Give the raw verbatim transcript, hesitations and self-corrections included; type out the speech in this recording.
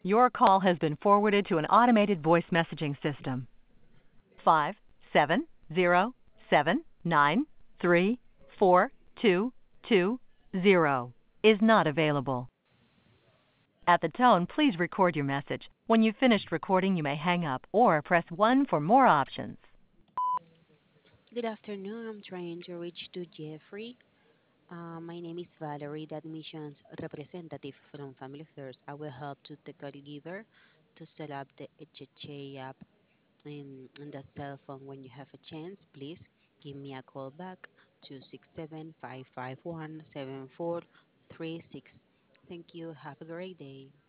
Your call has been forwarded to an automated voice messaging system. Five seven zero seven nine three four two two zero is not available. At the tone, please record your message. When you've finished recording, you may hang up or press one for more options. Good afternoon. I'm trying to reach to Jeffrey. Uh, my name is Valerie, the admissions representative from Family Affairs. I will help to the caregiver to set up the H H A app in, on the cell phone. When you have a chance, please give me a call back to six seven five five one seven four three six. Thank you. Have a great day.